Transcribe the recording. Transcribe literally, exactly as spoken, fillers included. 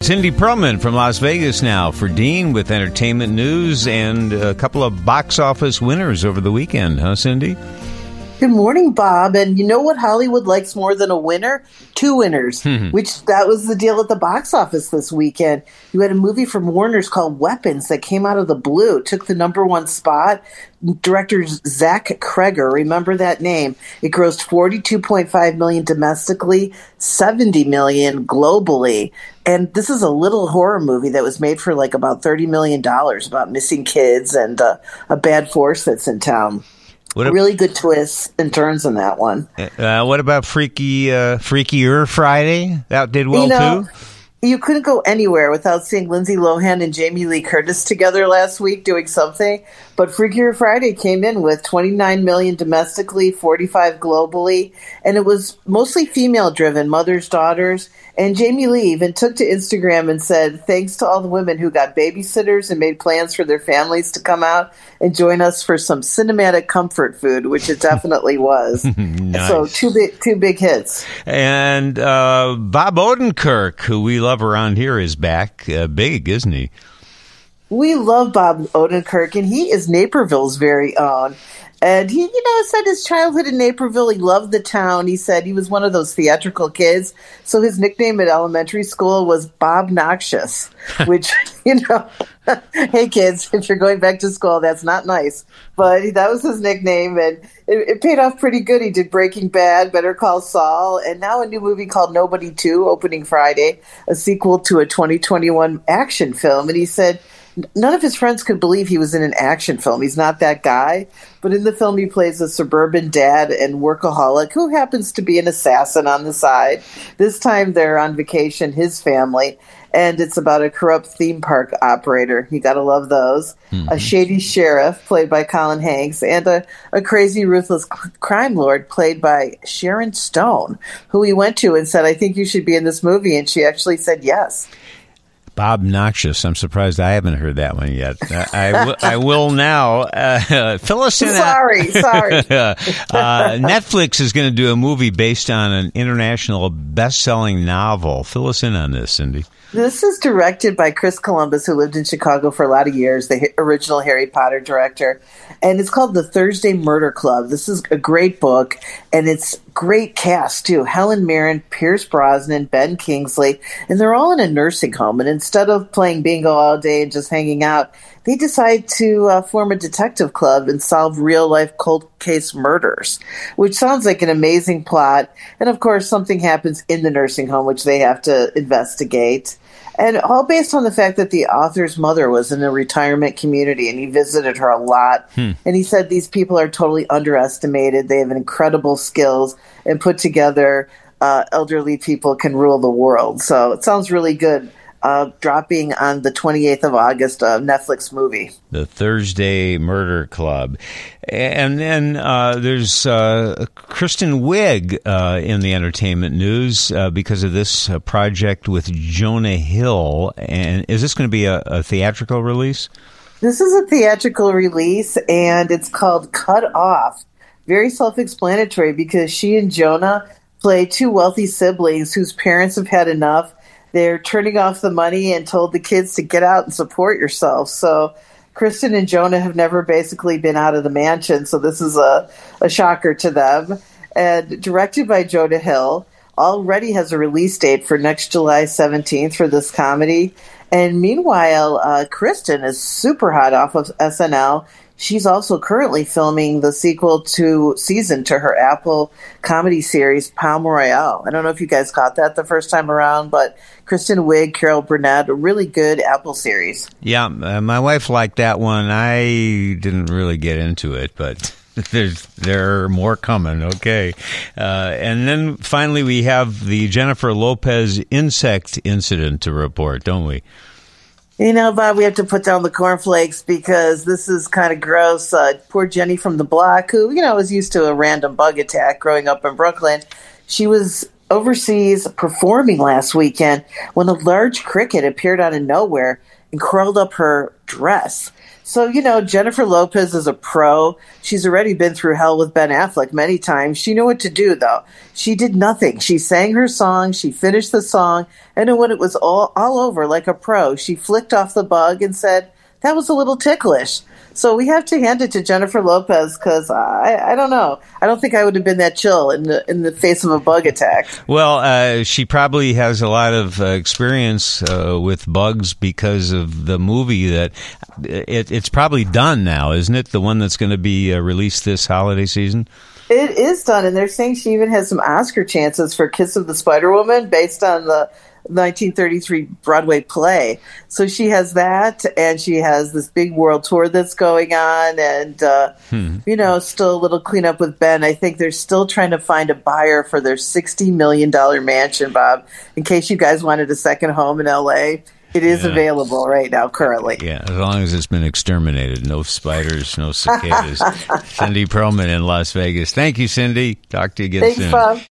Cindy Perlman from Las Vegas now for Dean with entertainment news and a couple of box office winners over the weekend, huh, Cindy? Good morning, Bob. And you know what Hollywood likes more than a winner? Two winners, mm-hmm. which that was the deal at the box office this weekend. You had a movie from Warner's called Weapons that came out of the blue, took the number one spot. Director Zach Kreger, remember that name. It grossed forty-two point five million dollars domestically, seventy million dollars globally. And this is a little horror movie that was made for like about thirty million dollars about missing kids and uh, a bad force that's in town. What a really good twists and turns in that one. Uh, what about Freaky uh, Freakier Friday? That did well, you know, too? You couldn't go anywhere without seeing Lindsay Lohan and Jamie Lee Curtis together last week doing something. But Freakier Friday came in with twenty-nine million dollars domestically, forty-five globally. And it was mostly female-driven, mothers, daughters. And Jamie Lee even took to Instagram and said, thanks to all the women who got babysitters and made plans for their families to come out and join us for some cinematic comfort food, which it definitely was. Nice. So two big, two big hits. And uh, Bob Odenkirk, who we love around here, is back. Uh, big, isn't he? We love Bob Odenkirk, and he is Naperville's very own. And he, you know, said his childhood in Naperville, he loved the town. He said he was one of those theatrical kids. So his nickname at elementary school was Bob Noxious, which, you know, hey, kids, if you're going back to school, that's not nice. But that was his nickname, and it, it paid off pretty good. He did Breaking Bad, Better Call Saul, and now a new movie called Nobody two, opening Friday, a sequel to a twenty twenty-one action film. And he said none of his friends could believe he was in an action film. He's not that guy. But in the film, he plays a suburban dad and workaholic who happens to be an assassin on the side. This time they're on vacation, his family, and it's about a corrupt theme park operator. You got to love those. Mm-hmm. A shady sheriff, played by Colin Hanks, and a, a crazy, ruthless crime lord, played by Sharon Stone, who he went to and said, I think you should be in this movie. And she actually said yes. Bob Noxious. I'm surprised I haven't heard that one yet. Uh, I, w- I will now. Uh, fill us in. Sorry, sorry. uh, Netflix is going to do a movie based on an international best-selling novel. Fill us in on this, Cindy. This is directed by Chris Columbus, who lived in Chicago for a lot of years, the original Harry Potter director. And it's called The Thursday Murder Club. This is a great book, and it's great cast, too. Helen Mirren, Pierce Brosnan, Ben Kingsley, and they're all in a nursing home. And instead of playing bingo all day and just hanging out, they decide to uh, form a detective club and solve real-life cold case murders, which sounds like an amazing plot. And, of course, something happens in the nursing home, which they have to investigate. And all based on the fact that the author's mother was in a retirement community and he visited her a lot. Hmm. And he said these people are totally underestimated. They have incredible skills, and put together, uh, elderly people can rule the world. So it sounds really good. Uh, dropping on the twenty-eighth of August, a Netflix movie. The Thursday Murder Club. And then uh, there's uh, Kristen Wiig uh, in the entertainment news uh, because of this uh, project with Jonah Hill. And is this going to be a, a theatrical release? This is a theatrical release, and it's called Cut Off. Very self-explanatory because she and Jonah play two wealthy siblings whose parents have had enough. They're turning off the money and told the kids to get out and support yourself. So Kristen and Jonah have never basically been out of the mansion, so this is a, a shocker to them. And directed by Jonah Hill, already has a release date for next July seventeenth for this comedy. And meanwhile, uh, Kristen is super hot off of S N L. She's also currently filming the sequel to season to her Apple comedy series, Palm Royale. I don't know if you guys caught that the first time around, but Kristen Wiig, Carol Burnett, a really good Apple series. Yeah, uh, my wife liked that one. I didn't really get into it, but there's there are more coming. Okay. Uh, and then finally we have the Jennifer Lopez insect incident to report, don't we? You know, Bob, we have to put down the cornflakes because this is kind of gross. Uh, poor Jenny from the block, who, you know, was used to a random bug attack growing up in Brooklyn. She was overseas performing last weekend when a large cricket appeared out of nowhere and crawled up her dress. So, you know, Jennifer Lopez is a pro. She's already been through hell with Ben Affleck many times. She knew what to do, though. She did nothing. She sang her song, she finished the song, and then when it was all, all over like a pro, she flicked off the bug and said, that was a little ticklish. So we have to hand it to Jennifer Lopez because I, I don't know. I don't think I would have been that chill in the in the face of a bug attack. Well, uh, she probably has a lot of uh, experience uh, with bugs because of the movie that it, it's probably done now, isn't it? The one that's going to be uh, released this holiday season? It is done, and they're saying she even has some Oscar chances for Kiss of the Spider-Woman based on the nineteen thirty-three Broadway play. So she has that, and she has this big world tour that's going on, and, uh, hmm. you know, still a little cleanup with Ben. I think they're still trying to find a buyer for their sixty million dollars mansion, Bob, in case you guys wanted a second home in L A. It is yeah. available right now, currently. Yeah, as long as it's been exterminated. No spiders, no cicadas. Cindy Pearlman in Las Vegas. Thank you, Cindy. Talk to you again Thanks, soon. Bob.